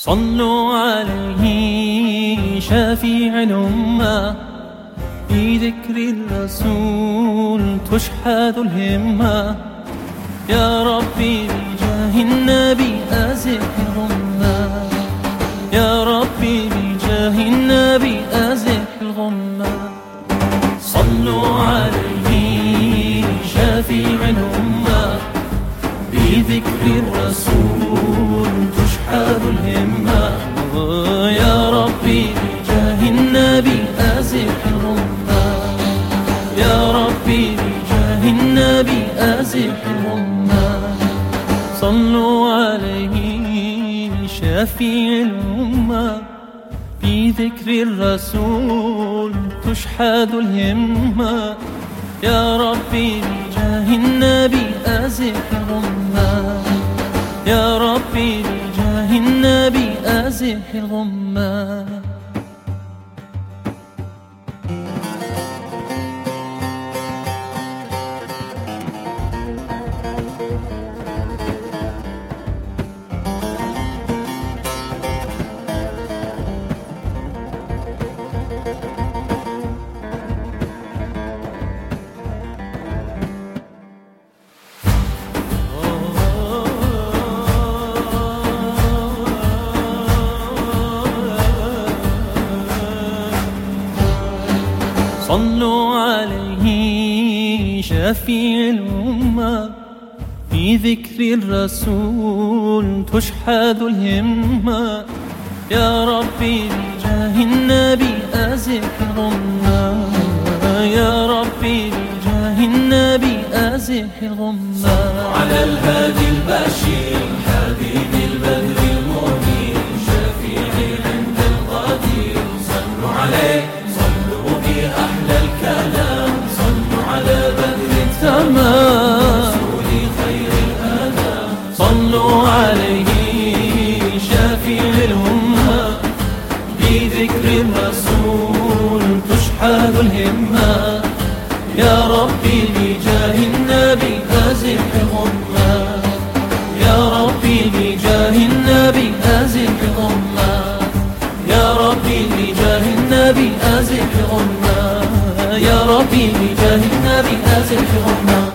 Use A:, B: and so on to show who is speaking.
A: صلوا عليه شفيع الأمة، في ذكر الرسول تشحذ الهمة. يا ربي بجاه النبي أزح الغمة، يا ربي بجاه النبي أزح الغمة. صلوا عليه شفيع الأمة، بذكر الرسول تشحذ الهمة. يا ربي بجاه النبي أزح الغمة، يا ربي بجاه النبي أزح الغمة. صلوا عليه شفيع الأمة، في ذكر الرسول تشحذ الهمة. يا ربي بجاه النبي أزح الغمة، يا ربي بجاه النبي أزح الغمة. صلوا عليه شفيع الأمة، في ذكر الرسول تشحذ الهمة. يا ربي بجاه النبي أزح الغمة، يا ربي بجاه النبي أزح الغمة.
B: صلوا على الهادي البشير حبيب البدر المنير، شفيعي عند الغدير. صلوا عليه أحلى الكلام، صلوا على بدر التمام رسول خير الأنام.
A: صلوا عليه شفيع الأمة، بذكر الرسول تشحذ الهمة. يا ربي بجاه النبي أزح الغمة، يا ربي بجاه النبي أزح الغمة، يا ربي بجاه النبي أزح الغمة، يا ربي بجاه النبي أزح الغمة.